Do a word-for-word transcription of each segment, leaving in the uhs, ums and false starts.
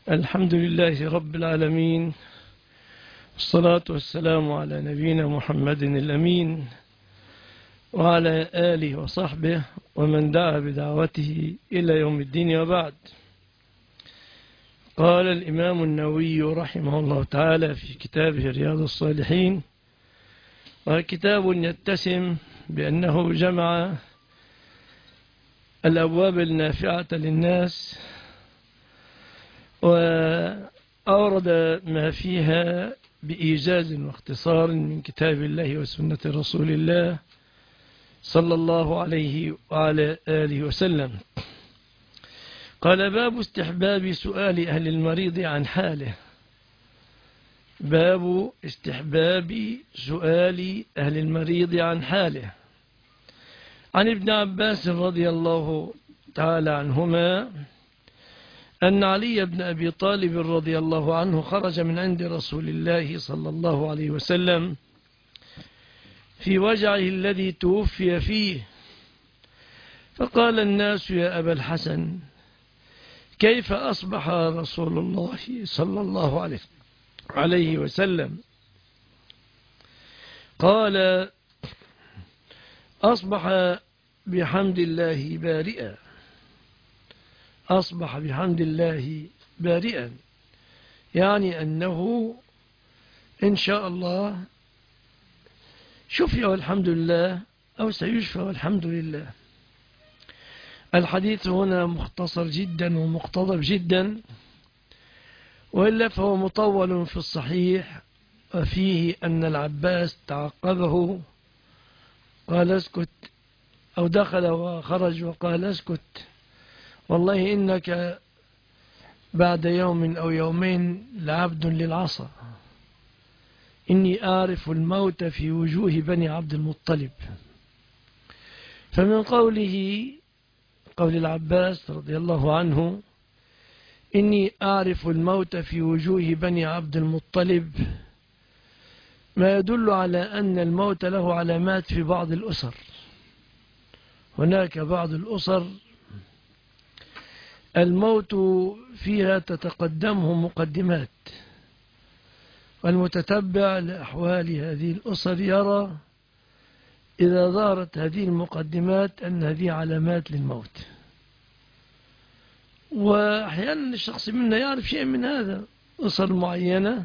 الحمد لله رب العالمين، والصلاة والسلام على نبينا محمد الأمين وعلى آله وصحبه ومن دعا بدعوته إلى يوم الدين، وبعد. قال الإمام النووي رحمه الله تعالى في كتابه رياض الصالحين، وكتاب يتسم بأنه جمع الأبواب النافعة للناس وأورد ما فيها بإيجاز واختصار من كتاب الله وسنة رسول الله صلى الله عليه وعلى آله وسلم. قال: باب استحباب سؤال أهل المريض عن حاله. باب استحباب سؤال أهل المريض عن حاله. عن ابن عباس رضي الله تعالى عنهما أن علي بن أبي طالب رضي الله عنه خرج من عند رسول الله صلى الله عليه وسلم في وجعه الذي توفي فيه، فقال الناس: يا أبا الحسن، كيف أصبح رسول الله صلى الله عليه وسلم؟ قال: أصبح بحمد الله بارئا. أصبح بحمد الله بارئا يعني أنه إن شاء الله شفي والحمد لله، أو سيشفى والحمد لله. الحديث هنا مختصر جدا ومقتضب جدا، وإلا فهو مطول في الصحيح، وفيه أن العباس تعقبه قال: اسكت، أو دخل وخرج وقال: اسكت، والله إنك بعد يوم أو يومين لعبد للعصا، إني أعرف الموت في وجوه بني عبد المطلب. فمن قوله قول العباس رضي الله عنه: إني أعرف الموت في وجوه بني عبد المطلب، ما يدل على أن الموت له علامات في بعض الأسر. هناك بعض الأسر الموت فيها تتقدمه مقدمات، والمتتبع لأحوال هذه الأسر يرى إذا ظهرت هذه المقدمات أن هذه علامات للموت. وأحيانا الشخص منا يعرف شيء من هذا. أسر معينة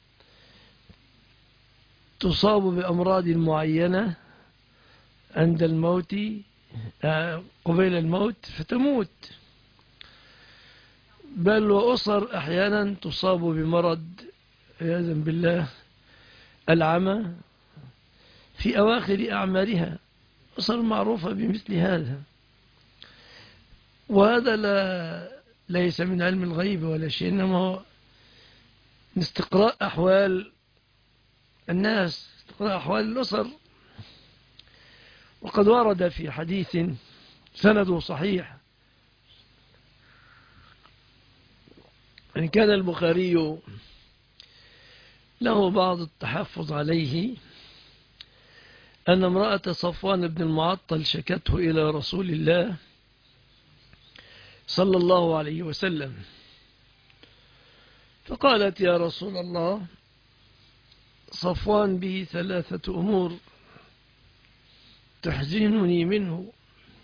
تصاب بأمراض معينة عند الموت، قبيل الموت، فتموت. بل وأسر أحيانا تصاب بمرض عياذا بالله العمى في أواخر أعمارها، أسر معروفة بمثل هذا. وهذا لا ليس من علم الغيب ولا شيء، إنما هو من استقراء أحوال الناس، استقراء أحوال الأسر. وقد ورد في حديث سنده صحيح إن كان البخاري له بعض التحفظ عليه، أن امرأة صفوان بن المعطل شكته إلى رسول الله صلى الله عليه وسلم، فقالت: يا رسول الله، صفوان به ثلاثة أمور تحزنني منه: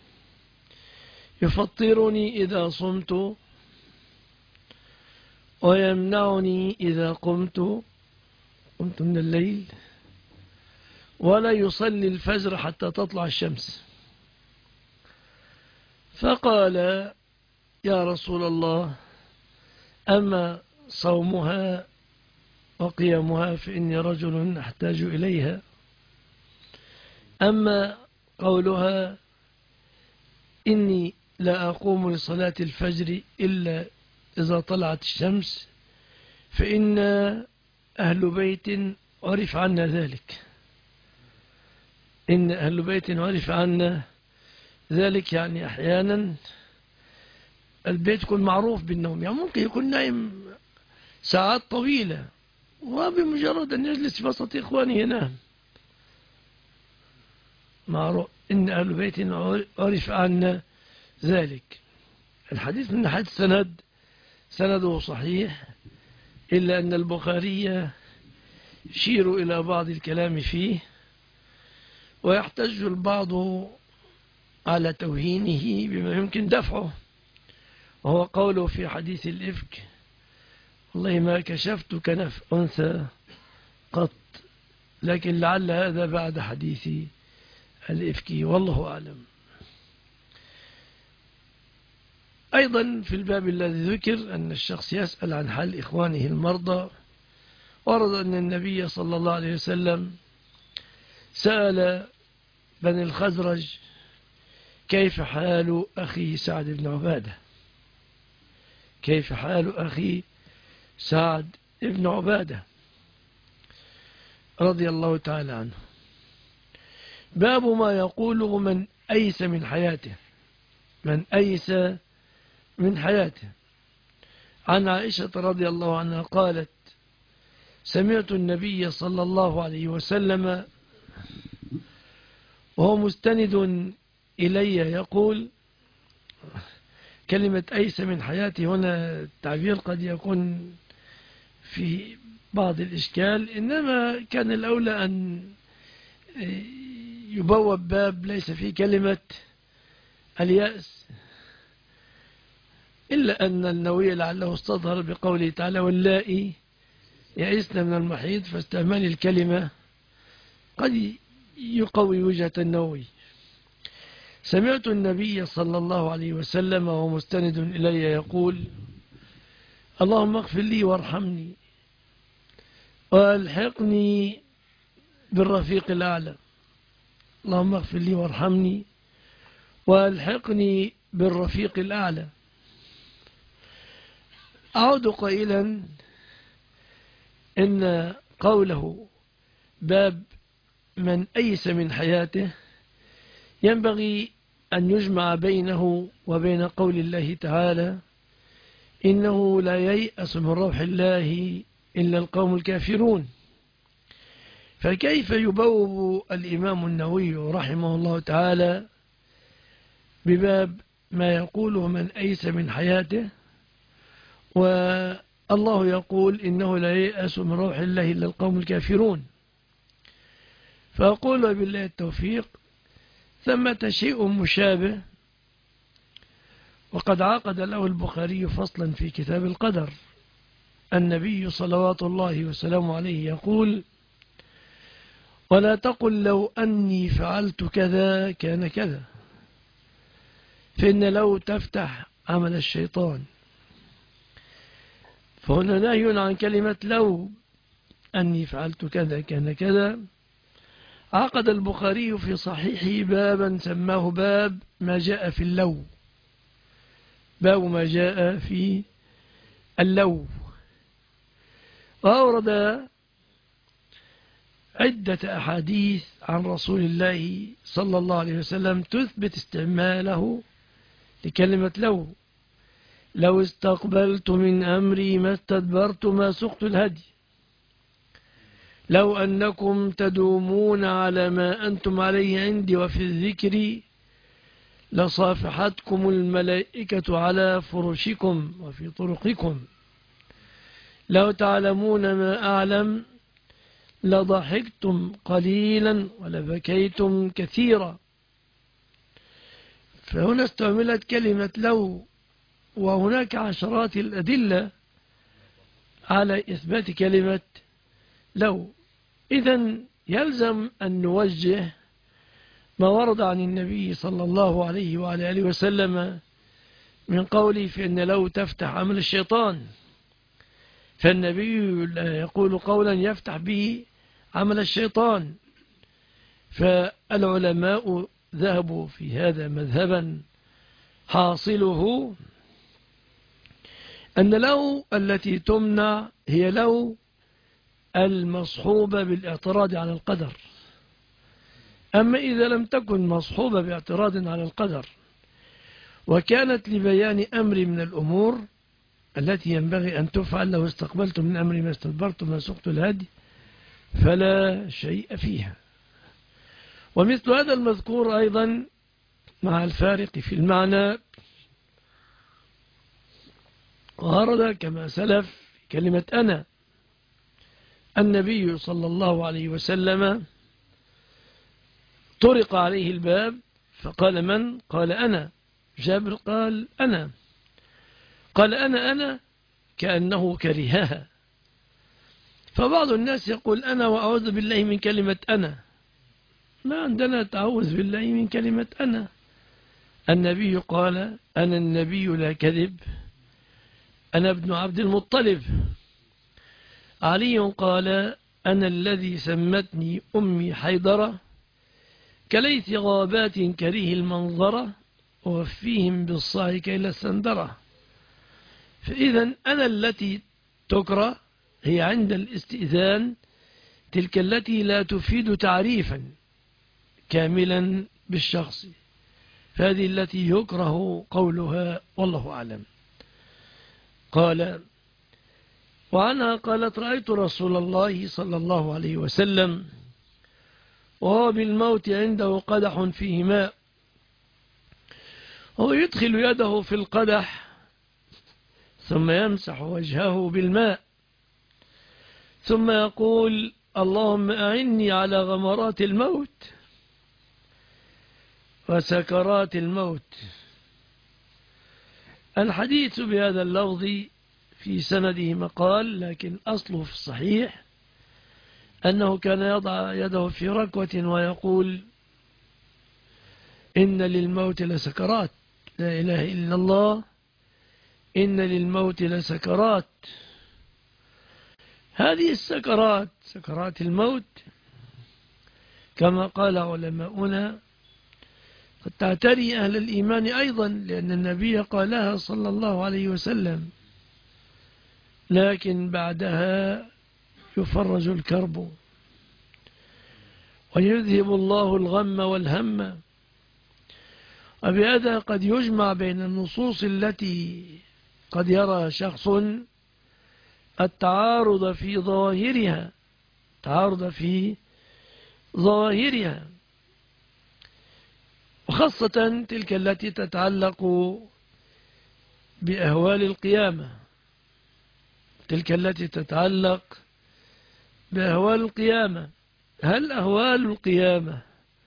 يفطرني إذا صمت، ويمنعني إذا قمت قمت من الليل، ولا يصلي الفجر حتى تطلع الشمس. فقال: يا رسول الله، أما صومها وقيامها فإني رجل أحتاج إليها، أما قولها إني لا أقوم لصلاة الفجر إلا إذا طلعت الشمس فإن أهل بيت عرف عنا ذلك. إن أهل بيت عرف عنا ذلك يعني أحيانا البيت يكون معروف بالنوم، يعني ممكن يكون نايم ساعات طويلة، وبمجرد أن يجلس في وسط إخوانه ينام. معروف إن أهل بيت عرف عنا ذلك. الحديث من ناحية السند سنده صحيح، إلا أن البخاري يشير إلى بعض الكلام فيه، ويحتج البعض على توهينه بما يمكن دفعه، وهو قوله في حديث الإفك: والله ما كشفت كنف أنثى قط، لكن لعل هذا بعد حديث الإفك، والله أعلم. أيضا في الباب الذي ذكر أن الشخص يسأل عن حال إخوانه المرضى، ورد أن النبي صلى الله عليه وسلم سأل بني الخزرج: كيف حال أخي سعد بن عبادة؟ كيف حال أخي سعد بن عبادة رضي الله تعالى عنه. باب ما يقوله من أيس من حياته، من أيس من حياته. عن عائشة رضي الله عنها قالت: سمعت النبي صلى الله عليه وسلم وهو مستند إلي يقول، كلمة أيس من حياتي هنا التعبير قد يكون في بعض الإشكال، إنما كان الأولى أن يبوب باب ليس فيه كلمة اليأس، إلا أن النووي لعله استظهر بقوله تعالى: واللائي يئسن من المحيض، فاستعمال الكلمة قد يقوي وجهة النووي. سمعت النبي صلى الله عليه وسلم وهو مستند إلي يقول: اللهم اغفر لي وارحمني والحقني بالرفيق الأعلى. اللهم اغفر لي وارحمني والحقني بالرفيق الأعلى. أعود قائلا إن قوله باب من أيس من حياته ينبغي أن يجمع بينه وبين قول الله تعالى: إنه لا ييأس من روح الله إلا القوم الكافرون. فكيف يبوب الإمام النووي رحمه الله تعالى بباب ما يقوله من أيس من حياته، والله يقول: إنه لا ييأس من روح الله إلا القوم الكافرون؟ فأقول بالله التوفيق، ثمة شيء مشابه، وقد عقد له البخاري فصلا في كتاب القدر. النبي صلوات الله وسلامه عليه يقول: ولا تقل لو أني فعلت كذا كان كذا، فإن لو تفتح عمل الشيطان. فهنا نهي عن كلمة لو أني فعلت كذا كان كذا. عقد البخاري في صحيحه بابا سماه باب ما جاء في اللو، باب ما جاء في اللو، وأورد عدة أحاديث عن رسول الله صلى الله عليه وسلم تثبت استعماله لكلمة لو: لو استقبلت من أمري ما استدبرت ما سقت الهدي، لو أنكم تدومون على ما أنتم عليه عندي وفي الذكر لصافحتكم الملائكة على فرشكم وفي طرقكم، لو تعلمون ما أعلم لضحكتم قليلا ولبكيتم كثيرا. فهنا استعملت كلمة لو، وهناك عشرات الأدلة على إثبات كلمة لو. إذن يلزم أن نوجه ما ورد عن النبي صلى الله عليه وعلى آله وسلم من قوله في أن لو تفتح عمل الشيطان، فالنبي لا يقول قولا يفتح به عمل الشيطان. فالعلماء ذهبوا في هذا مذهبا حاصله أن لو التي تمنع هي لو المصحوبة بالاعتراض على القدر. أما إذا لم تكن مصحوبة باعتراض على القدر وكانت لبيان أمر من الأمور التي ينبغي أن تفعل، لو استقبلت من أمري ما استدبرت ما سقت الهدي، فلا شيء فيها. ومثل هذا المذكور أيضا مع الفارق في المعنى وورد كما سلف كلمة أنا. النبي صلى الله عليه وسلم طرق عليه الباب فقال من؟ قال أنا. جابر قال أنا. قال أنا أنا كأنه كرهها. فبعض الناس يقول أنا وأعوذ بالله من كلمة أنا. ما عندنا تعوذ بالله من كلمة أنا. النبي قال أنا النبي لا كذب، أنا ابن عبد المطلب. علي قال أنا الذي سمتني أمي حيدرة، كليث غابات كريه المنظرة، ووفيهم بالصاع كيل السندرة. فإذا أنا التي تكره هي عند الاستئذان تلك التي لا تفيد تعريفا كاملا بالشخص، فهذه التي يكره قولها والله أعلم. قال وعنها قالت رأيت رسول الله صلى الله عليه وسلم وهو بالموت عنده قدح فيه ماء، هو يدخل يده في القدح ثم يمسح وجهه بالماء ثم يقول اللهم أعني على غمرات الموت وسكرات الموت. الحديث بهذا اللفظ في سنده مقال، لكن أصله في الصحيح أنه كان يضع يده في ركوة ويقول إن للموت لسكرات، لا إله إلا الله، إن للموت لسكرات. هذه السكرات سكرات الموت كما قال علماؤنا قد تعتري أهل الإيمان أيضا، لأن النبي قالها صلى الله عليه وسلم، لكن بعدها يفرج الكرب ويذهب الله الغم والهم. وبهذا قد يجمع بين النصوص التي قد يرى شخص التعارض في ظاهرها تعارض في ظاهرها وخاصة تلك التي تتعلق بأهوال القيامة تلك التي تتعلق بأهوال القيامة. هل أهوال القيامة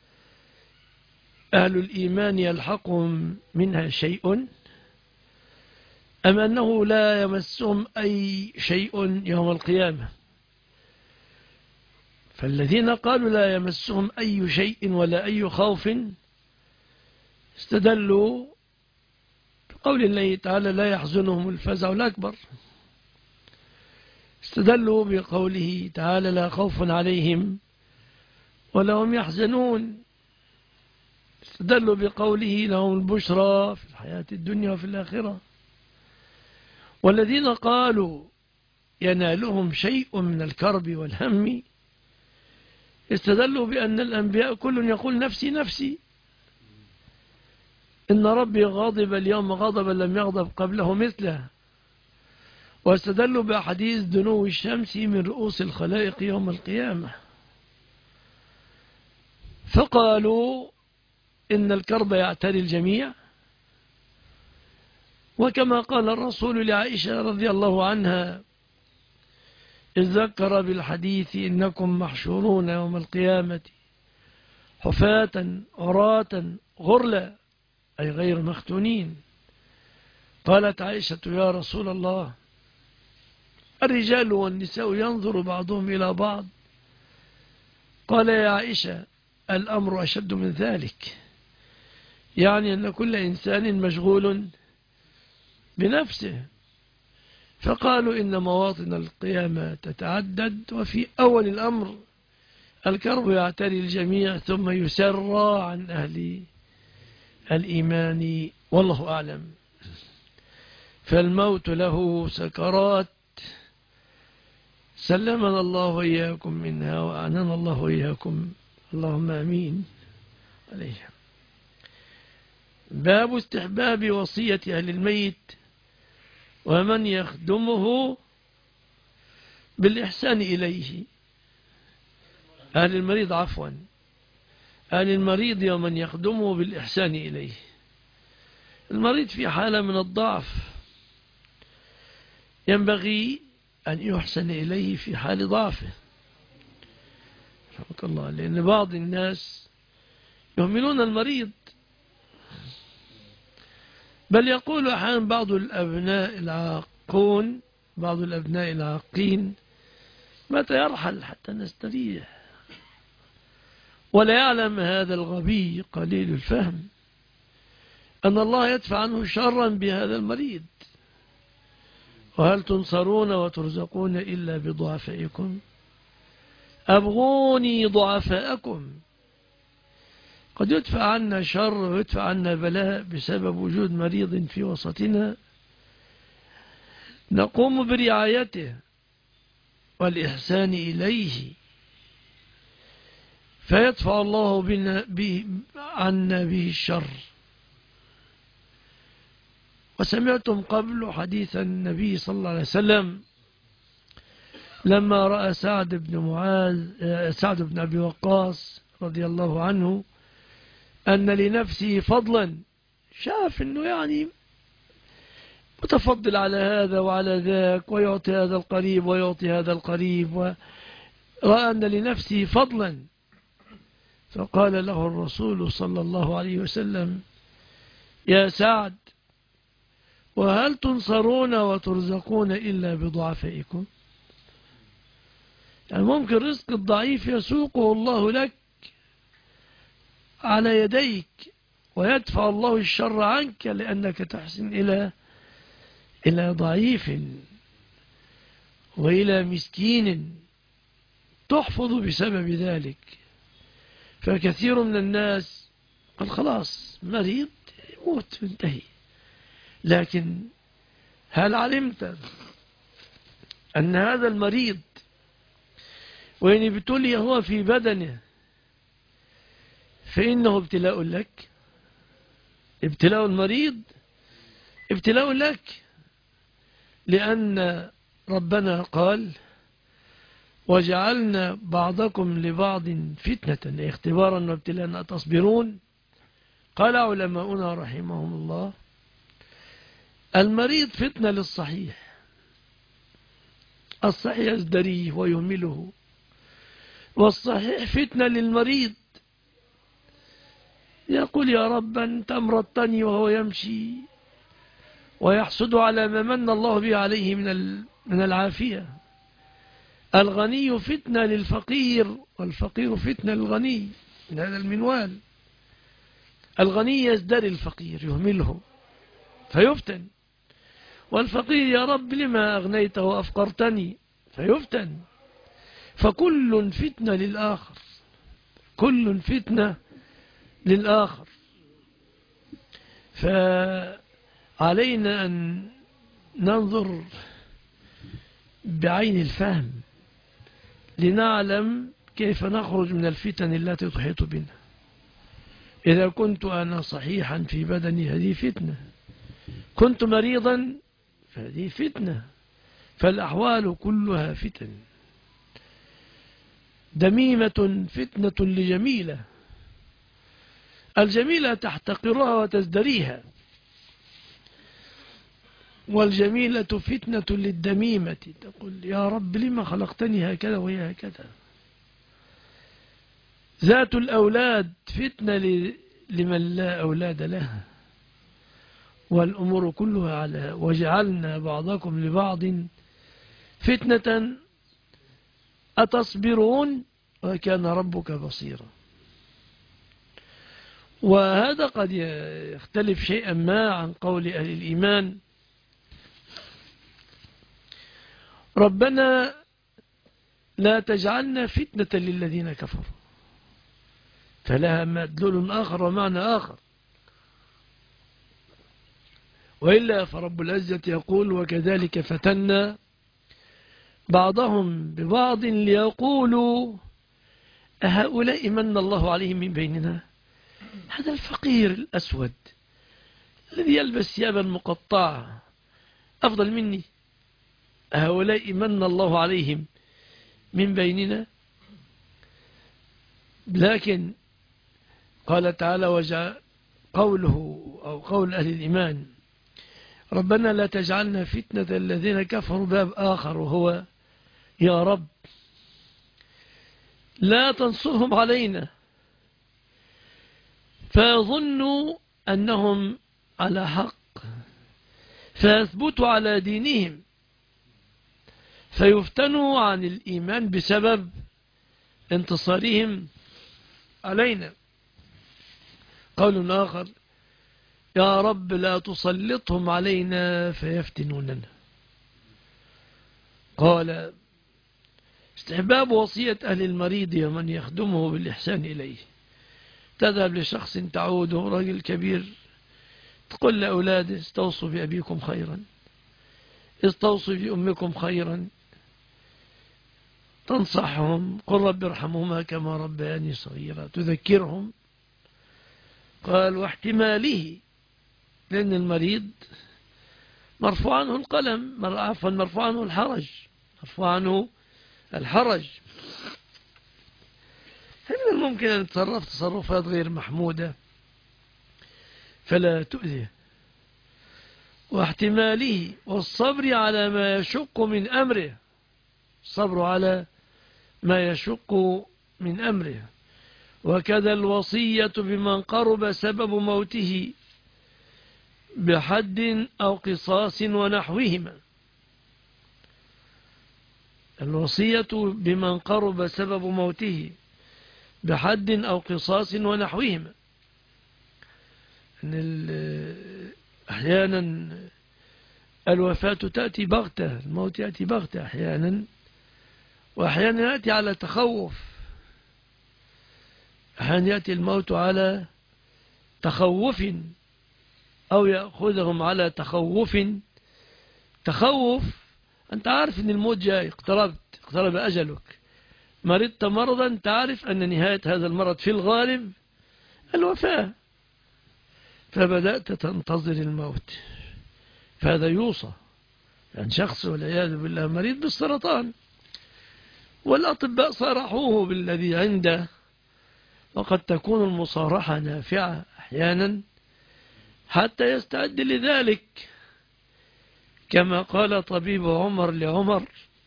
أهل الإيمان يلحقهم منها شيء، أم أنه لا يمسهم أي شيء يوم القيامة؟ فالذين قالوا لا يمسهم أي شيء ولا أي خوف استدلوا بقول الله تعالى لا يحزنهم الفزع الأكبر، استدلوا بقوله تعالى لا خوف عليهم ولا هم يحزنون، استدلوا بقوله لهم البشرى في الحياة الدنيا وفي الآخرة. والذين قالوا ينالهم شيء من الكرب والهم استدلوا بأن الأنبياء كل يقول نفسي نفسي، إن ربي غاضب اليوم غضبا لم يغضب قبله مثله. واستدلوا بأحاديث دنو الشمس من رؤوس الخلائق يوم القيامة، فقالوا إن الكرب يعتري الجميع، وكما قال الرسول لعائشة رضي الله عنها إذ ذكر بالحديث إنكم محشورون يوم القيامة حفاة عراة غرلا، أي غير مختونين. قالت عائشة يا رسول الله الرجال والنساء ينظر بعضهم إلى بعض؟ قال يا عائشة الأمر أشد من ذلك، يعني أن كل إنسان مشغول بنفسه. فقالوا إن مواطن القيامة تتعدد، وفي أول الأمر الكرب يعتري الجميع ثم يسرى عن أهل الإيمان والله أعلم. فالموت له سكرات سلمنا الله وإياكم منها وأعننا الله وإياكم، اللهم آمين عليه. باب استحباب وصية أهل الميت ومن يخدمه بالإحسان إليه. أهل المريض عفوا أهل المريض ومن يخدمه بالإحسان إليه. المريض في حالة من الضعف ينبغي أن يحسن إليه في حال ضعفه، رحمك الله. لأن بعض الناس يهملون المريض، بل يقول أحيانا بعض الأبناء العاقون بعض الأبناء العاقين: متى يرحل حتى نستريح؟ ولا يعلم هذا الغبي قليل الفهم أن الله يدفع عنه شرا بهذا المريض. وهل تنصرون وترزقون إلا بضعفائكم؟ أبغوني ضعفاءكم. قد يدفع عنا شر ويدفع عنا بلاء بسبب وجود مريض في وسطنا نقوم برعايته والإحسان إليه، فيدفع الله بنا به عنا به الشر. وسمعتم قبل حديث النبي صلى الله عليه وسلم لما رأى سعد بن معاذ سعد بن أبي وقاص رضي الله عنه أن لنفسه فضلا، شاف أنه يعني متفضل على هذا وعلى ذاك، ويعطي هذا القريب ويعطي هذا القريب، ورأى أن لنفسه فضلا، فقال له الرسول صلى الله عليه وسلم: يا سعد، وهل تنصرون وترزقون إلا بضعفائكم؟ يعني ممكن رزق الضعيف يسوقه الله لك على يديك، ويدفع الله الشر عنك لأنك تحسن إلى إلى ضعيف وإلى مسكين تحفظ بسبب ذلك. فكثير من الناس قال خلاص مريض يموت انتهي، لكن هل علمت أن هذا المريض وإن ابتلي هو في بدنه فإنه ابتلاء لك؟ ابتلاء المريض ابتلاء لك، لأن ربنا قال: وجعلنا بعضكم لبعض فتنة اختبارا وابتلاء تصبرون. قال علماؤنا رحمهم الله: المريض فتنة للصحيح، الصحيح يزدريه ويهمله، والصحيح فتنة للمريض، يقول: يا رب أنت أمرضتني وهو يمشي، ويحسد على ما من الله به عليه من من العافية. الغني فتنة للفقير، والفقير فتنة للغني، من هذا المنوال. الغني يزدري الفقير يهمله فيفتن، والفقير: يا رب لما أغنيت وأفقرتني، فيفتن. فكل فتنة للآخر، كل فتنة للآخر. فعلينا أن ننظر بعين الفهم لنعلم كيف نخرج من الفتن التي تحيط بنا. إذا كنت أنا صحيحا في بدني هذه فتنة، كنت مريضا فهذه فتنة. فالأحوال كلها فتن. دميمة فتنة لجميلة، الجميلة تحتقرها وتزدريها، والجميلة فتنة للدميمة، تقول: يا رب لما خلقتني هكذا وهي هكذا. ذات الأولاد فتنة لمن لا أولاد لها، والأمور كلها على وجعلنا بعضكم لبعض فتنة أتصبرون وكان ربك بصيرا. وهذا قد يختلف شيئا ما عن قول أهل الإيمان: ربنا لا تجعلنا فتنة للذين كفروا، فلها مدلول آخر ومعنى آخر. وإلا فرب العزة يقول: وكذلك فتنا بعضهم ببعض ليقولوا أهؤلاء من الله عليهم من بيننا. هذا الفقير الأسود الذي يلبس ثيابا مقطعة أفضل مني، أهؤلاء من الله عليهم من بيننا. لكن قال تعالى: وجاء قوله أو قول أهل الإيمان: ربنا لا تجعلنا فتنة الذين كفروا. باب آخر وهو يا رب لا تنصرهم علينا فيظنوا أنهم على حق فيثبتوا على دينهم فيفتنوا عن الإيمان بسبب انتصارهم علينا. قول آخر يا رب لا تسلطهم علينا فيفتنوننا. قال استحباب وصية أهل المريض ومن يخدمه بالإحسان إليه. تذهب لشخص تعوده رجل كبير تقول لأولاده استوصوا بأبيكم خيرا، استوصوا بأمكم خيرا، تنصحهم قل رب ارحمهما كما ربياني صغيرا، تذكرهم. قال واحتماله، لأن المريض مرفوع عنه القلم، عفوا مرفوع عنه الحرج، مرفوع عنه الحرج. فمن الممكن أن يتصرف تصرفات غير محمودة فلا تؤذيه. واحتماله والصبر على ما يشق من أمره، الصبر على ما يشق من أمره. وكذا الوصية بمن قرب سبب موته بحد أو قصاص ونحوهما. الوصية بمن قرب سبب موته بحد أو قصاص ونحوهما. أن أحيانا الوفاة تأتي بغتة، الموت يأتي بغتة أحيانا، وأحيانا يأتي على تخوف، أحيانا يأتي الموت على تخوف أو يأخذهم على تخوف. تخوف أنت عارف أن الموت جاي، اقتربت، اقترب أجلك، مرضت مرضا تعرف أن نهاية هذا المرض في الغالب الوفاة، فبدأت تنتظر الموت، فهذا يوصى. يعني شخص والعياذ بالله مريض بالسرطان والأطباء صارحوه بالذي عنده، وقد تكون المصارحة نافعة أحيانا حتى يستعد لذلك، كما قال طبيب عمر لعمر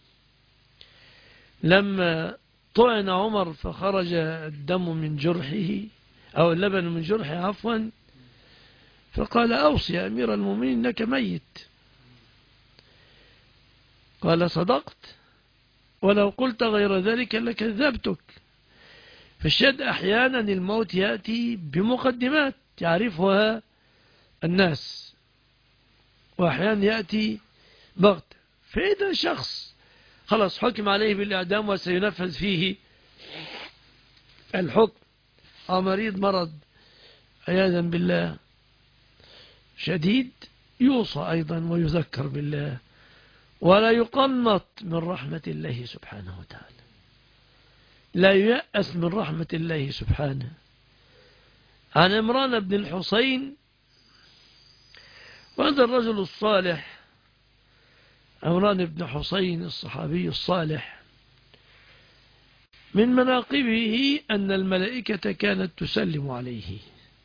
لما طعن عمر فخرج الدم من جرحه أو اللبن من جرحه عفوا، فقال أوصي يا أمير المؤمنين إنك ميت. قال صدقت، ولو قلت غير ذلك لكذبتك. فالشد أحيانا الموت يأتي بمقدمات يعرفها الناس، وأحيانا يأتي بغت. فإذا شخص خلاص حكم عليه بالإعدام وسينفذ فيه الحكم، أو مريض مرض عياذا بالله شديد، يوصى أيضا ويذكر بالله، ولا يقنط من رحمة الله سبحانه وتعالى، لا ييأس من رحمة الله سبحانه. عن عمران بن الحصين، وهذا الرجل الصالح عمران بن حصين الصحابي الصالح، من مناقبه أن الملائكة كانت تسلم عليه.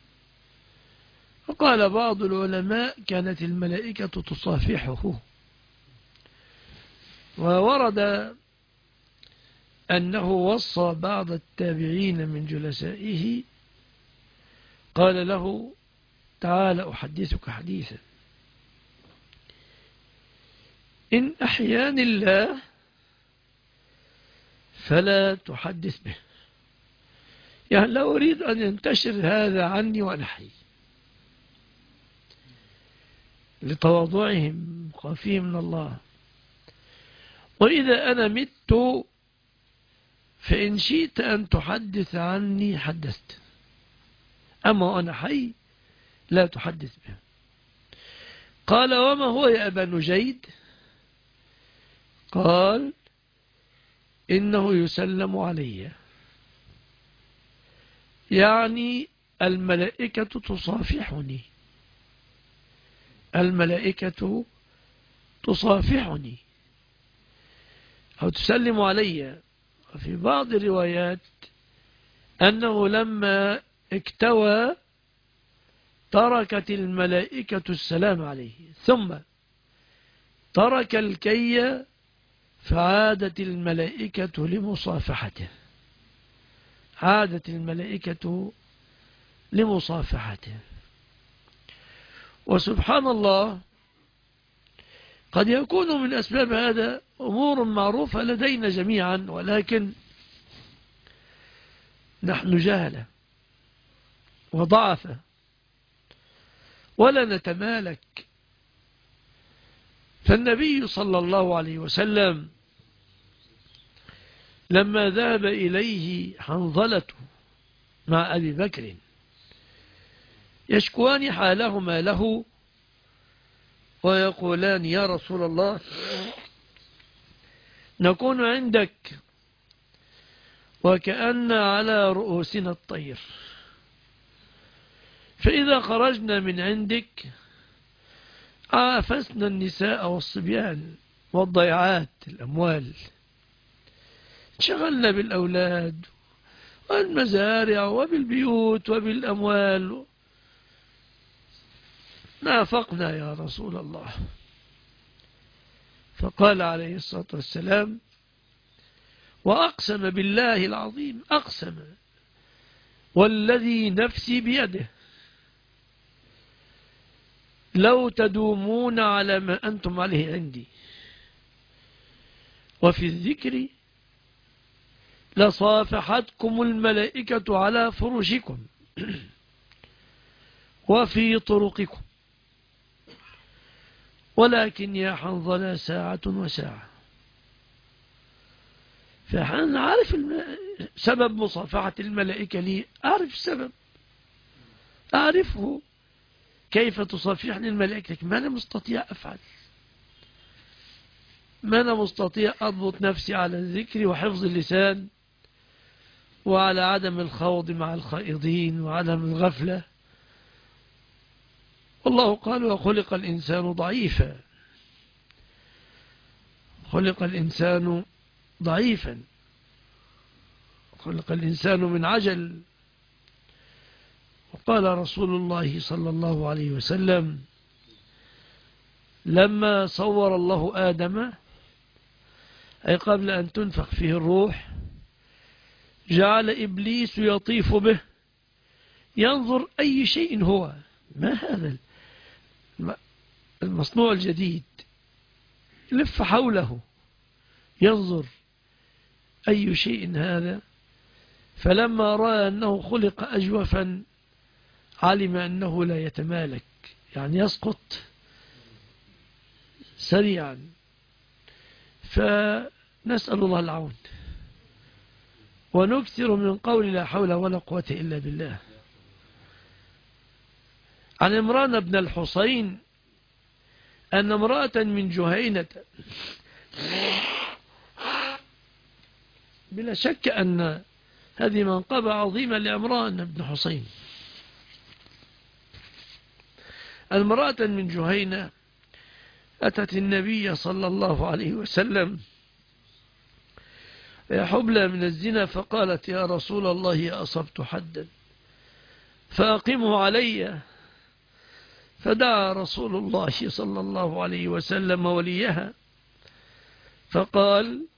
وقال بعض العلماء كانت الملائكة تصافحه. وورد أنه وصى بعض التابعين من جلسائه قال له تعال أحدثك حديثا إن أحياني الله فلا تحدث به. يعني لا أريد أن ينتشر هذا عني وأنا حي، لتواضعهم خوفهم من الله. وإذا أنا مت فإن شئت أن تحدث عني حدثت، أما وأنا حي لا تحدث به. قال وما هو يا أبا نجيد؟ قال إنه يسلم علي، يعني الملائكة تصافحني، الملائكة تصافحني أو تسلم علي. وفي بعض الروايات أنه لما اكتوى تركت الملائكة السلام عليه، ثم ترك الكي فعادت الملائكة لمصافحته، عادت الملائكة لمصافحته. وسبحان الله قد يكون من أسباب هذا أمور معروفة لدينا جميعا، ولكن نحن جهلة وضعفة ولا نتمالك. فالنبي صلى الله عليه وسلم لما ذهب إليه حنظلة مع أبي بكر يشكوان حالهما له ويقولان: يا رسول الله، نكون عندك وكأن على رؤوسنا الطير، فإذا خرجنا من عندك عافسنا النساء والصبيان والضيعات الأموال، شغلنا بالأولاد والمزارع وبالبيوت وبالأموال، نافقنا يا رسول الله. فقال عليه الصلاة والسلام: وأقسم بالله العظيم، أقسم والذي نفسي بيده لو تدومون على ما أنتم عليه عندي وفي الذكر لصافحتكم الملائكة على فرشكم وفي طرقكم، ولكن يا حنظلة ساعة وساعة. فأنا عارف سبب مصافحة الملائكة لي، أعرف السبب، أعرفه كيف تصافحني الملائكة، ما أنا مستطيع أفعل، ما أنا مستطيع أضبط نفسي على الذكر وحفظ اللسان وعلى عدم الخوض مع الخائضين وعدم الغفلة. والله قال: وخلق الإنسان ضعيفا، خلق الإنسان ضعيفا، خلق الإنسان من عجل. وقال رسول الله صلى الله عليه وسلم: لما صور الله آدم، أي قبل أن تنفخ فيه الروح، جعل إبليس يطيف به ينظر أي شيء هو، ما هذا المصنوع الجديد، لف حوله ينظر أي شيء هذا. فلما رأى أنه خلق أجوفا علم أنه لا يتمالك، يعني يسقط سريعا. فنسأل الله العون ونكثر من قول لا حول ولا قوة إلا بالله. عن عمران بن الحصين أن امرأة من جهينة، بلا شك أن هذه منقبة عظيمة لعمران بن حصين، المرأة من جهينة أتت النبي صلى الله عليه وسلم يا حبلى من الزنا، فقالت: يا رسول الله، أصبت حدا فأقمه علي. فدعا رسول الله صلى الله عليه وسلم وليها فقال: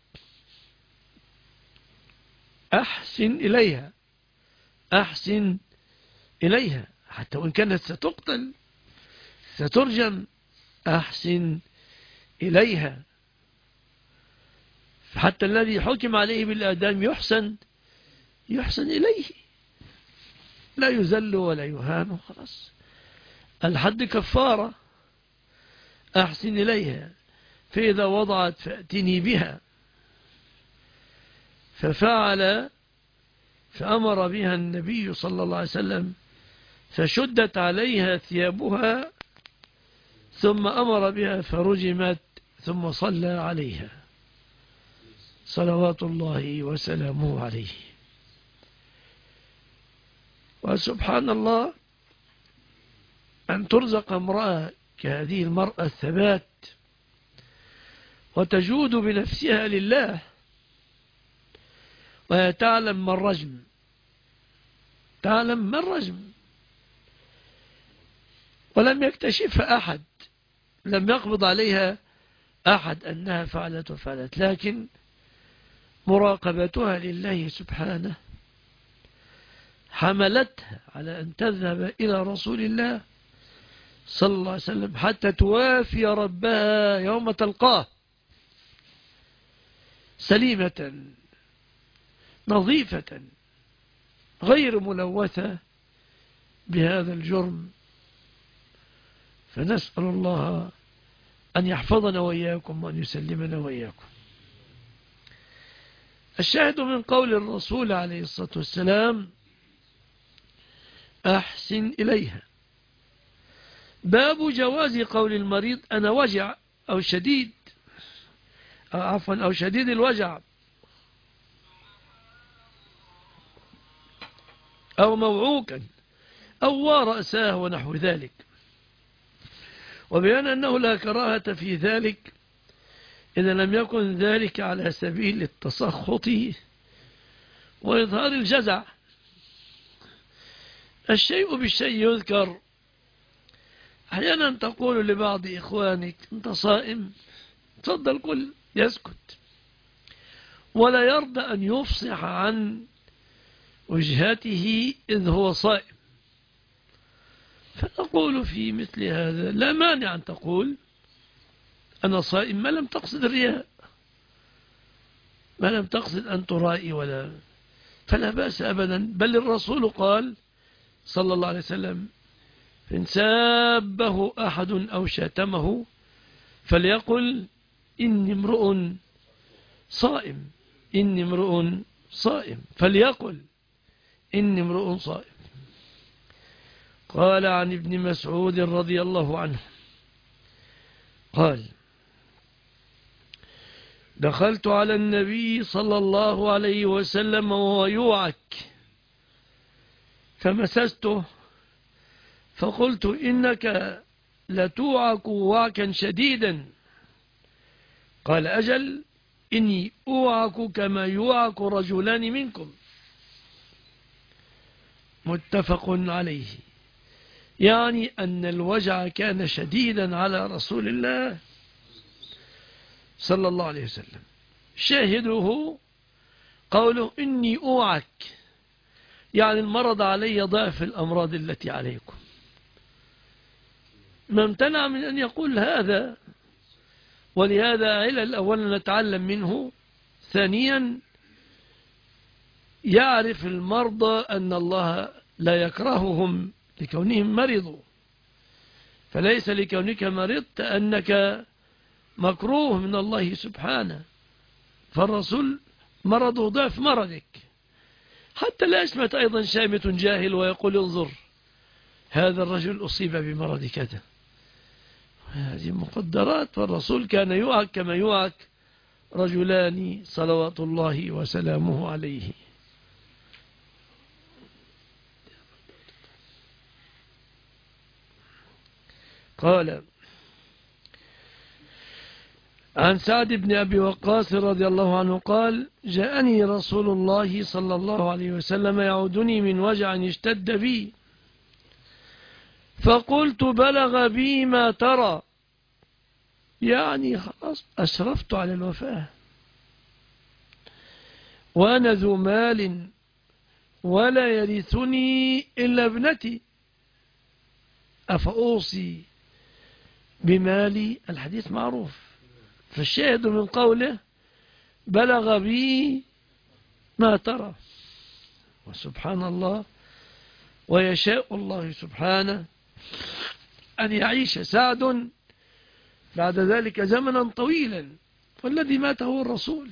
أحسن إليها، أحسن إليها، حتى وإن كانت ستقتل سترجم، أحسن إليها. حتى الذي حكم عليه بالإعدام يحسن يحسن إليه، لا يذل ولا يهان، خلاص الحد كفارة. أحسن إليها، فإذا وضعت فأتني بها. ففعل، فأمر بها النبي صلى الله عليه وسلم، فشدت عليها ثيابها، ثم أمر بها فرجمت، ثم صلى عليها صلوات الله وسلامه عليه. وسبحان الله أن ترزق امرأة كهذه المرأة الثبات وتجود بنفسها لله، وهي تعلم ما الرجم، تعلم ما الرجم، ولم يكتشفها أحد، لم يقبض عليها أحد أنها فعلت وفعلت، لكن مراقبتها لله سبحانه حملتها على أن تذهب إلى رسول الله صلى الله عليه وسلم حتى توافي ربها يوم تلقاه سليمة نظيفة غير ملوثة بهذا الجرم. فنسأل الله أن يحفظنا وإياكم وأن يسلمنا وإياكم. الشاهد من قول الرسول عليه الصلاة والسلام أحسن إليها. باب جواز قول المريض أنا وجع أو شديد أو عفوا أو شديد الوجع أو موعوكا أو رأساه ونحو ذلك، وبيان أنه لا كراهة في ذلك إذا لم يكن ذلك على سبيل التسخط وإظهار الجزع. الشيء بالشيء يذكر. أحيانا تقول لبعض إخوانك أنت صائم، تفضل قل، يسكت ولا يرضى أن يفصح عن وجهاته إذ هو صائم. فنقول في مثل هذا لا مانع أن تقول أنا صائم ما لم تقصد الرياء، ما لم تقصد أن ترائي، ولا فلا بأس أبدا. بل الرسول قال صلى الله عليه وسلم إن سابه أحد أو شاتمه فليقل إني امرؤ صائم، إني امرؤ صائم، فليقل إني امرؤ صائم. قال عن ابن مسعود رضي الله عنه قال دخلت على النبي صلى الله عليه وسلم وهو يوعك فمسسته فقلت إنك لتوعك وعكا شديدا. قال أجل إني أوعك كما يوعك رجلان منكم. متفق عليه. يعني أن الوجع كان شديدا على رسول الله صلى الله عليه وسلم. شاهده قوله إني أوعك، يعني المرض علي ضعف الأمراض التي عليكم. ما امتنع من أن يقول هذا، ولهذا علل أولا نتعلم منه. ثانيا يعرف المرضى أن الله لا يكرههم لكونهم مرضوا، فليس لكونك مرضت أنك مكروه من الله سبحانه. فالرسول مرضه ضعف مرضك، حتى لا يشمت أيضا شامت جاهل ويقول انظر هذا الرجل أصيب بمرض كذا. هذه مقدرات. فالرسول كان يوعك كما يوعك رجلان صلوات الله وسلامه عليه. قال عن سعد بن أبي وقاص رضي الله عنه قال جاءني رسول الله صلى الله عليه وسلم يعودني من وجع اشتد بي، فقلت بلغ بي ما ترى، يعني خلاص أشرفت على الوفاة وأنا ذو مال ولا يرثني إلا ابنتي أفأوصي بمالي؟ الحديث معروف. فالشاهد من قوله بلغ بي ما ترى. وسبحان الله، ويشاء الله سبحانه أن يعيش سعد بعد ذلك زمنا طويلا، والذي مات هو الرسول،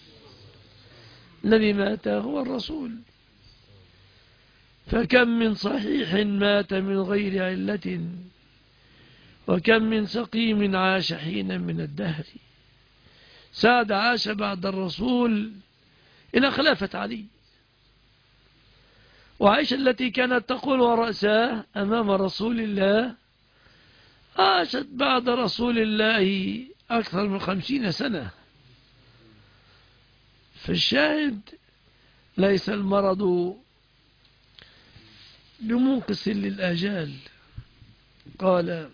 الذي مات هو الرسول. فكم من صحيح مات من غير علة، وكم من سقيم عاش حين من الدهر. سعد عاش بعد الرسول إلى خلافة علي، وعائشة التي كانت تقول ورأساه أمام رسول الله عاشت بعد رسول الله أكثر من خمسين سنة. فالشاهد ليس المرض بمنقص للآجال، قال: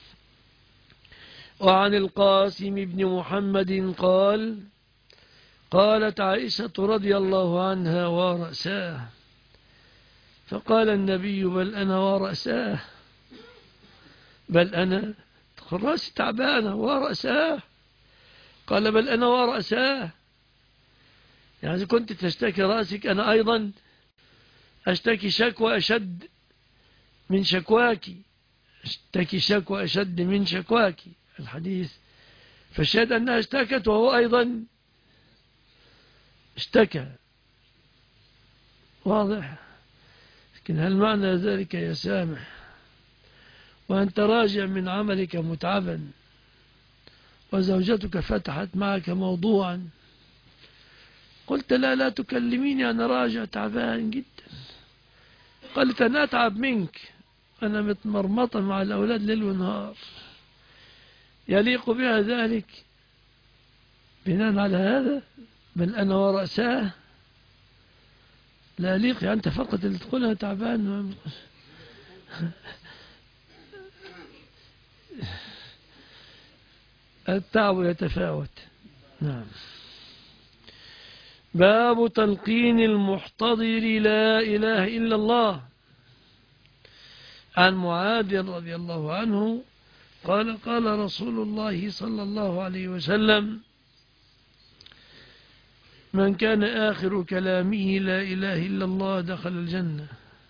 وعن القاسم بن محمد قال: قالت عائشة رضي الله عنها: ورأساه. فقال النبي: بل أنا ورأساه، بل أنا رأسي تعبانة ورأساه. قال: بل أنا ورأساه، يعني إذا كنت تشتكي رأسك أنا أيضا أشتكي شكوى أشد من شكواك، اشتكي شكوى أشد من شكواك الحديث. فالشاهد أنها اشتكت وهو أيضا اشتكى. واضح؟ لكن هل معنى ذلك يا سامح وأنت راجع من عملك متعبا وزوجتك فتحت معك موضوعا قلت: لا لا تكلميني، أنا راجع تعبان جدا. قالت: أنا أتعب منك، أنا متمرمطة مع الأولاد ليل ونهار. يليق بها ذلك بناء على هذا؟ بل أنا ورأساه، لا يليق. يعني أنت فقط اللي تقولها تعبان. التعب يتفاوت. نعم. باب تلقين المحتضر لا إله إلا الله. عن معاذ رضي الله عنه قال: قال رسول الله صلى الله عليه وسلم: من كان آخر كلامه لا إله إلا الله دخل الجنة.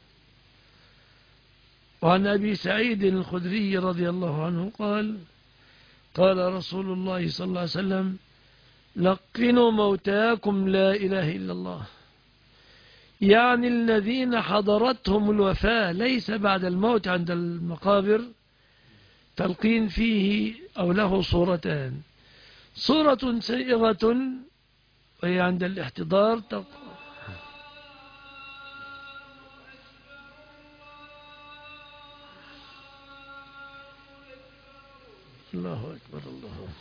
وعن أبي سعيد الخدري رضي الله عنه قال: قال رسول الله صلى الله عليه وسلم: لقنوا موتاكم لا إله إلا الله، يعني الذين حضرتهم الوفاة ليس بعد الموت عند المقابر. تلقين فيه أو له صورتان: صورة سائغة وهي عند الاحتضار تق... الله أكبر الله أكبر.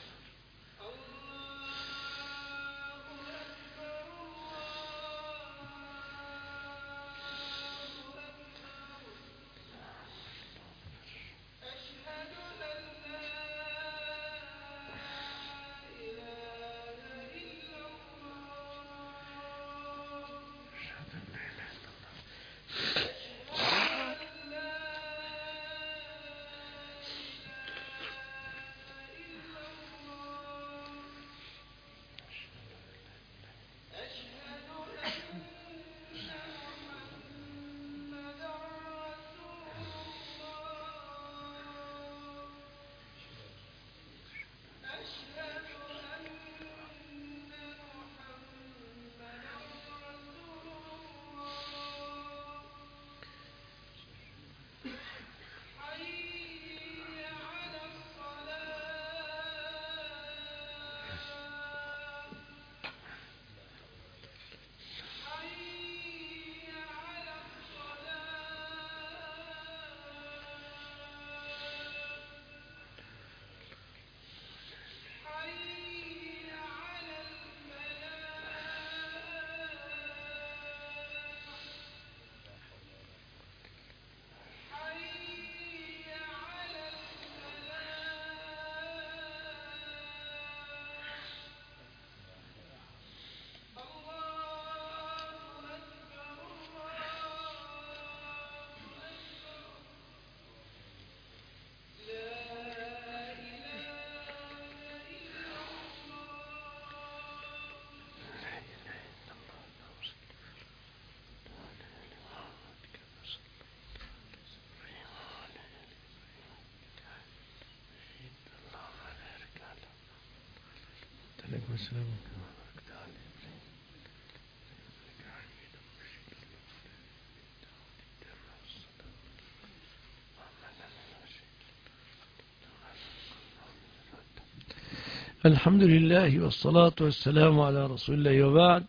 الحمد لله والصلاة والسلام على رسول الله، وبعد.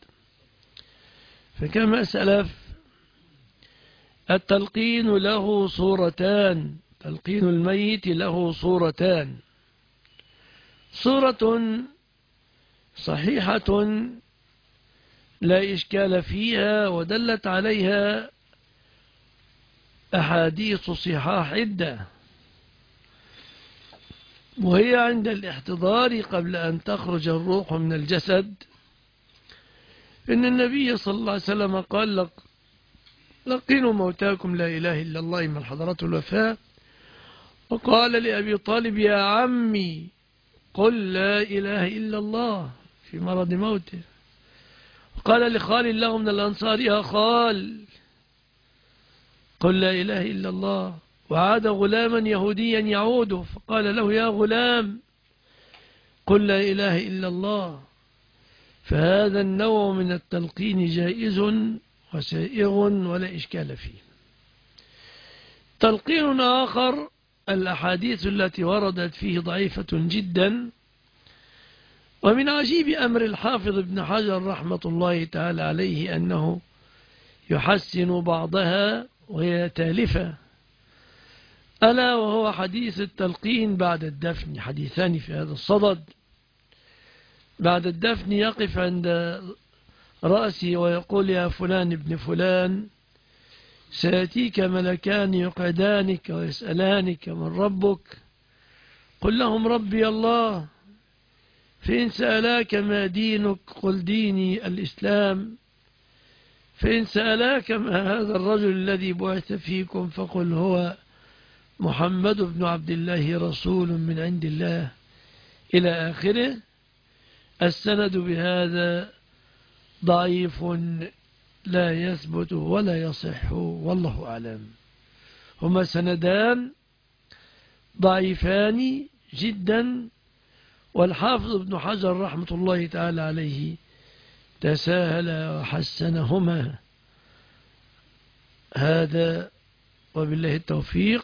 فكما سلف التلقين له صورتان، تلقين الميت له صورتان: صورة صحيحة لا إشكال فيها ودلت عليها أحاديث صحاح عدة، وهي عند الاحتضار قبل أن تخرج الروح من الجسد. إن النبي صلى الله عليه وسلم قال لك لقنوا موتاكم لا إله إلا الله من حضرته الوفاة. وقال لأبي طالب يا عمي قل لا إله إلا الله في مرض موته. وقال لخال له من الأنصار يا خال قل لا إله إلا الله. وعاد غلاما يهوديا يعوده فقال له يا غلام قل لا إله إلا الله. فهذا النوع من التلقين جائز وسائغ ولا إشكال فيه. تلقين آخر الأحاديث التي وردت فيه ضعيفة جدا. ومن عجيب أمر الحافظ ابن حجر رحمة الله تعالى عليه أنه يحسن بعضها وهي تالفة، ألا وهو حديث التلقين بعد الدفن. حديثان في هذا الصدد. بعد الدفن يقف عند رأسي ويقول يا فلان ابن فلان سيأتيك ملكان يقعدانك ويسألانك من ربك قل لهم ربي الله. فإن سألاك ما دينك قل ديني الإسلام. فإن سألاك ما هذا الرجل الذي بعث فيكم فقل هو محمد بن عبد الله رسول من عند الله إلى آخره. السند بهذا ضعيف لا يثبت ولا يصح والله أعلم. هما سندان ضعيفان جدا، والحافظ ابن حجر رحمة الله تعالى عليه تساهل وحسنهما. هذا وبالله التوفيق.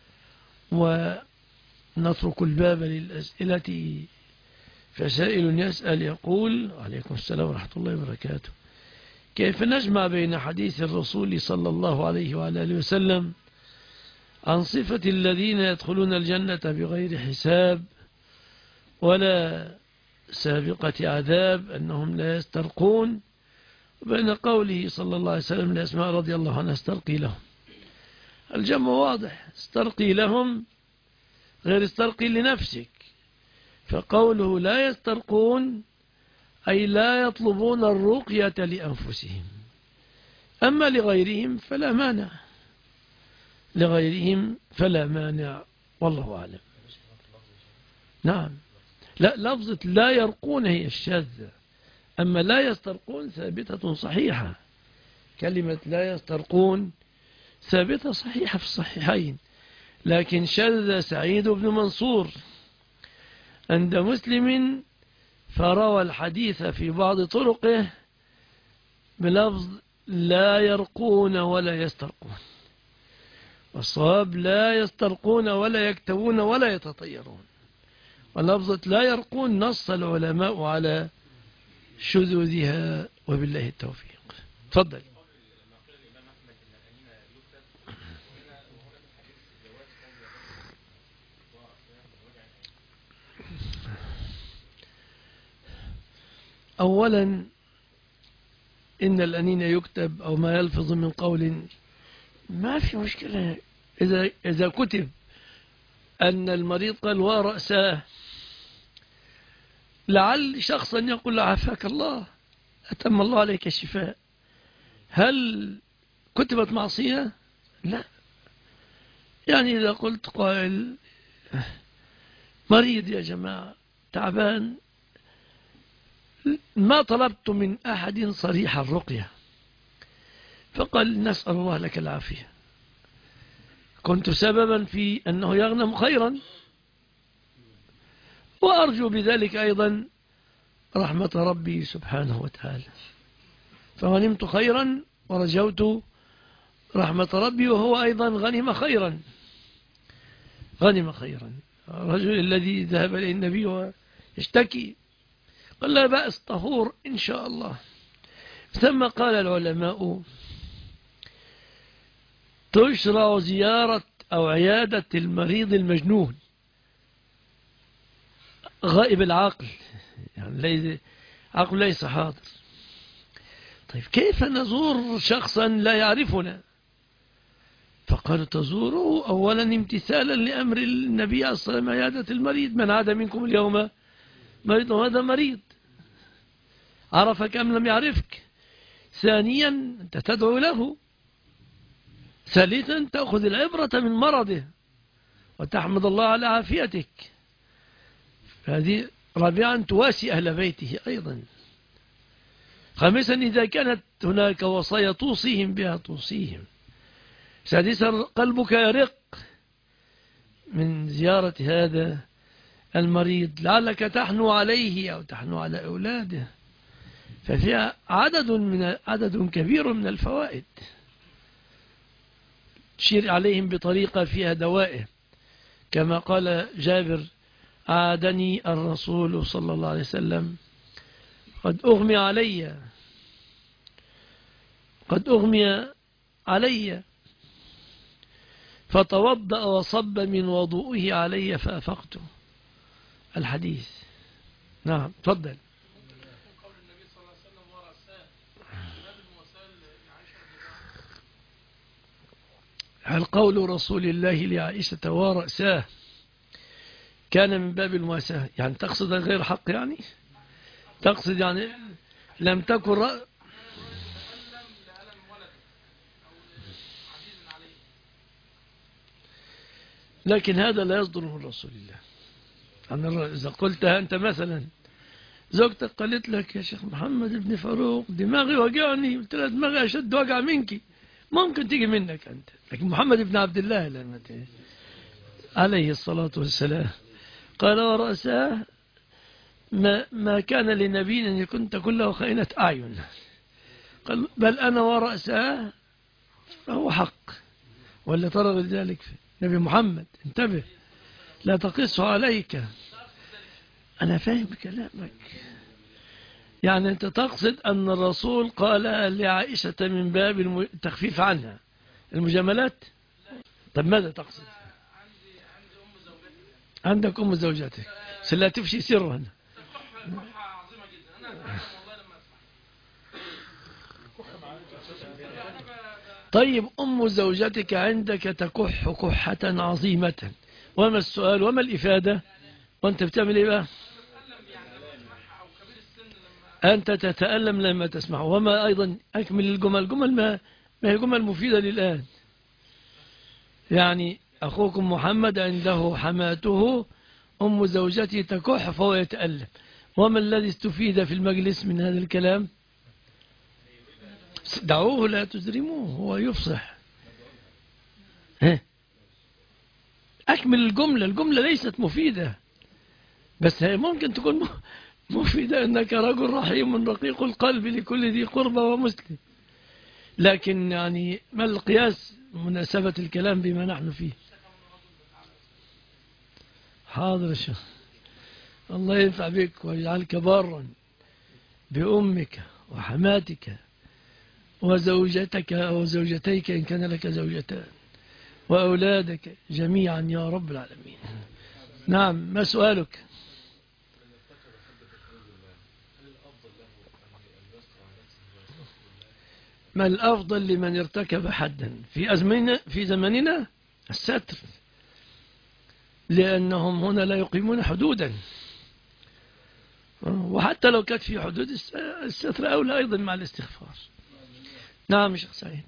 ونترك الباب للأسئلة. فسائل يسأل يقول عليكم السلام ورحمة الله وبركاته كيف نجمع بين حديث الرسول صلى الله عليه وعلى آله وسلم عن صفة الذين يدخلون الجنة بغير حساب ولا سابقة عذاب أنهم لا يسترقون، وبين قوله صلى الله عليه وسلم لأسماء رضي الله عنها استرقي لهم؟ الجمع واضح، استرقي لهم غير استرقي لنفسك. فقوله لا يسترقون أي لا يطلبون الرقية لأنفسهم، أما لغيرهم فلا مانع، لغيرهم فلا مانع والله أعلم. نعم، لا، لفظة لا يرقون هي الشاذة، أما لا يسترقون ثابتة صحيحة. كلمة لا يسترقون ثابتة صحيحة في الصحيحين، لكن شذ سعيد بن منصور عند مسلم فروى الحديث في بعض طرقه بلفظ لا يرقون ولا يسترقون، والصواب لا يسترقون ولا يكتوون ولا يتطيرون. ولفظة لا يرقون نص العلماء على شذوذها وبالله التوفيق. تفضل. أولا إن الأنين يكتب أو ما يلفظ من قول ما في مشكلة. إذا, إذا كتب أن المريض قال ورأساه، لعل شخصا يقول عافاك الله أتم الله عليك الشفاء، هل كتبت معصية؟ لا. يعني إذا قلت قائل مريض يا جماعة تعبان، ما طلبت من أحد صريح الرقية، فقال نسأل الله لك العافية، كنت سببا في أنه يغنم خيرا، وأرجو بذلك أيضا رحمة ربي سبحانه وتعالى، فغنمت خيرا ورجوت رحمة ربي، وهو أيضا غنم خيرا غنم خيرا. الرجل الذي ذهب إلى النبي ويشتكي قال لا بأس طهور إن شاء الله. ثم قال العلماء تشرع زيارة أو عيادة المريض المجنون غائب العقل، يعني عقل ليس حاضر. طيب كيف نزور شخصا لا يعرفنا؟ فقالوا تزوره أولا امتثالا لأمر النبي عليه الصلاة والسلام عيادة المريض، من عاد منكم اليوم مريض وهذا مريض، عرفك أم لم يعرفك. ثانيا أنت تدعو له. ثالثا تأخذ العبرة من مرضه وتحمد الله على عافيتك. هذه. رابعا تواسي أهل بيته أيضا. خامسا إذا كانت هناك وصايا توصيهم بها توصيهم. سادسا قلبك يرق من زيارة هذا المريض، لعلك تحنو عليه أو تحنو على أولاده، ففيها عدد من عدد كبير من الفوائد. تشير عليهم بطريقة فيها دوائه، كما قال جابر: عادني الرسول صلى الله عليه وسلم قد أغمي علي قد أغمي علي فتوضأ وصب من وضوئه علي فأفقته. الحديث. نعم تفضل. هل قول رسول الله لعائشة ورأساه كان من باب المواساة؟ يعني تقصد غير حق؟ يعني تقصد يعني لم تكن رأ... لكن هذا لا يصدر من رسول الله. أنا إذا قلتها أنت مثلا، زوجتك قالت لك: يا شيخ محمد بن فاروق دماغي وجعني، قلت لها: دماغي أشد وجع منك، ممكن تيجي منك أنت، لكن محمد بن عبد الله لما عليه الصلاة والسلام قال: ورأساه ما, ما كان لنبي أن يكون تكون له خائنة أعين، قال: بل أنا ورأساه فهو حق. ولا ترى ذلك نبي محمد؟ انتبه، لا تقصه عليك. أنا فاهم كلامك، يعني أنت تقصد أن الرسول قال لعائشة من باب التخفيف عنها المجاملات. طب ماذا تقصد؟ عندك أم زوجتك لا تفشي سرا. طيب أم زوجتك عندك تكح كحة عظيمة، وما السؤال وما الإفادة؟ وأنت بتعمل إيه بقى؟ أنت تتألم لما تسمع. وما أيضا أكمل الجمل، جمل ما, ما هي جمل مفيدة للآن. يعني أخوكم محمد عنده حماته أم زوجته تكح فهو يتألم. وما الذي استفيد في المجلس من هذا الكلام؟ دعوه لا تزرموه، هو يفصح. أكمل الجملة. الجملة ليست مفيدة، بس هي ممكن تكون مفيدة، أنك رجل رحيم رقيق القلب لكل ذي قربى ومسلم. لكن يعني ما القياس مناسبة الكلام بما نحن فيه؟ حاضر يا شيخ، الله ينفع بك ويجعلك بارا بأمك وحماتك وزوجتك أو زوجتيك إن كان لك زوجتان وأولادك جميعا يا رب العالمين. نعم، ما سؤالك؟ ما الأفضل لمن ارتكب حدا في أزمننا في زمننا؟ الستر، لأنهم هنا لا يقيمون حدودا، وحتى لو كانت في حدود الستر أولى أيضا مع الاستغفار. نعم شيخ سعيد.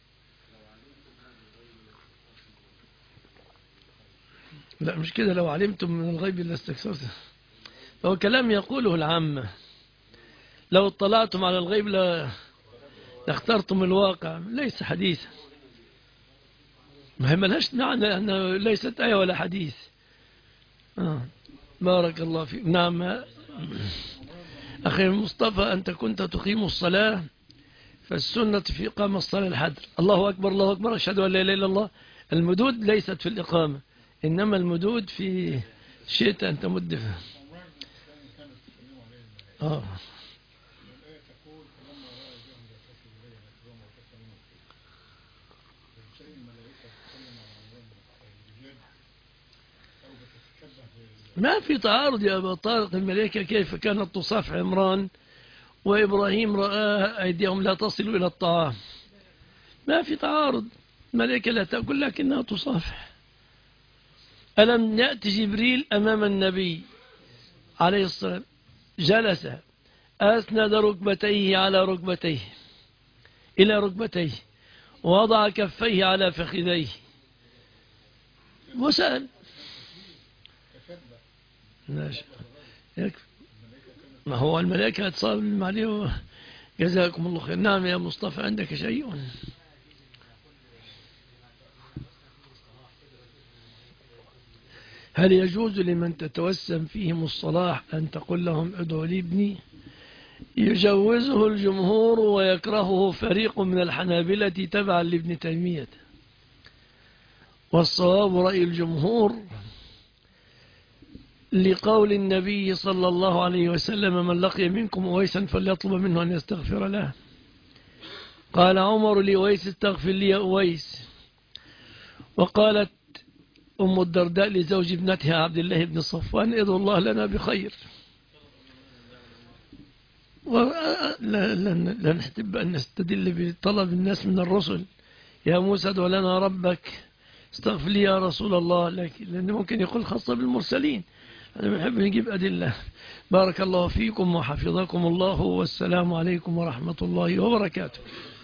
لا مش كده، لو علمتم من الغيب لاستكثرتم، هو كلام يقوله العامة. لو اطلعتم على الغيب لاخترتم الواقع، ليس حديثا. ما هي ملهاش معنى أنه ليست آية ولا حديث. آه. بارك الله فيك. نعم أخي المصطفى، أنت كنت تقيم الصلاة، فالسنة في إقامة الصلاة الحدر. الله أكبر الله أكبر أشهد أن لا إله إلا الله. المدود ليست في الإقامة، إنما المدود في شئت أن تمد فيها. آه. ما في تعارض يا أبا طارق. الملائكة كيف كانت تصافح عمران وإبراهيم رآها أيديهم لا تصل إلى الطعام؟ ما في تعارض. الملائكة لا تأكل لكنها تصافح. ألم يأتي جبريل أمام النبي عليه الصلاة والسلام، جلس أسند ركبتيه على ركبتيه إلى ركبتيه، ووضع كفيه على فخذيه وسأل. ما هو الملائكة هتصاب عليه. جزاكم الله خير. نعم يا مصطفى، عندك شيء؟ هل يجوز لمن تتوسم فيهم الصلاح أن تقول لهم ادعوا لي ابني؟ يجوزه الجمهور ويكرهه فريق من الحنابلة تبعا لابن تيمية، والصواب رأي الجمهور لقول النبي صلى الله عليه وسلم: من لقي منكم أويسا فليطلب منه أن يستغفر له. قال عمر لأويس: استغفر لي يا أويس. وقالت أم الدرداء لزوج ابنتها عبد الله بن صفوان: ادعو الله لنا بخير. لا نحتب أن نستدل بطلب الناس من الرسل: يا موسى ادعو لنا ربك، استغفر لي يا رسول الله، لأن ممكن يقول خاصة بالمرسلين. أنا بحب نجيب أدلة. بارك الله فيكم وحفظكم الله، والسلام عليكم ورحمة الله وبركاته.